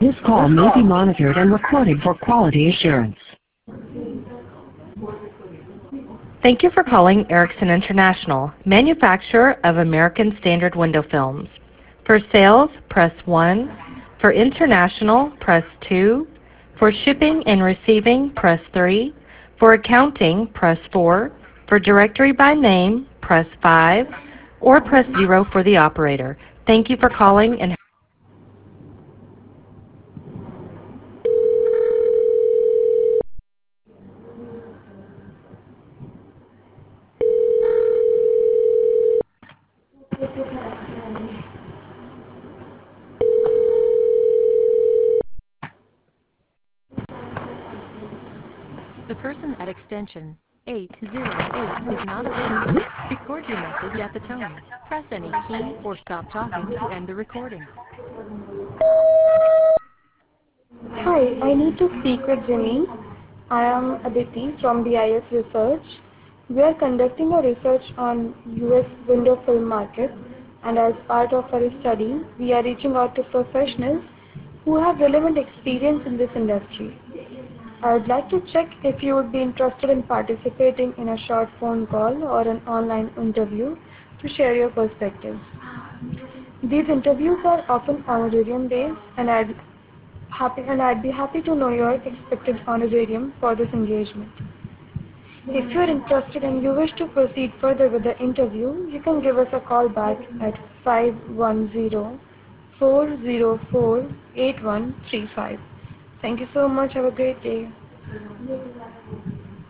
This call may be monitored and recorded for quality assurance. Thank you for calling Erickson International, manufacturer of American Standard Window Films. For sales, press 1. For international, press 2. For shipping and receiving, press 3. For accounting, press 4. For directory by name, press 5. Or press 0 for the operator. Thank you for calling and the person at extension 808 is not available. Record your message at the tone. Press any key or stop talking to end the recording. Hi, I need to speak with Jimmy. I am Aditi from BIS Research. We are conducting a research on US window film market, and as part of our study, we are reaching out to professionals who have relevant experience in this industry. I would like to check if you would be interested in participating in a short phone call or an online interview to share your perspectives. These interviews are often honorarium based, and I'd be happy to know your expected honorarium for this engagement. If you're interested and you wish to proceed further with the interview, you can give us a call back at 510-404-8135. Thank you so much. Have a great day.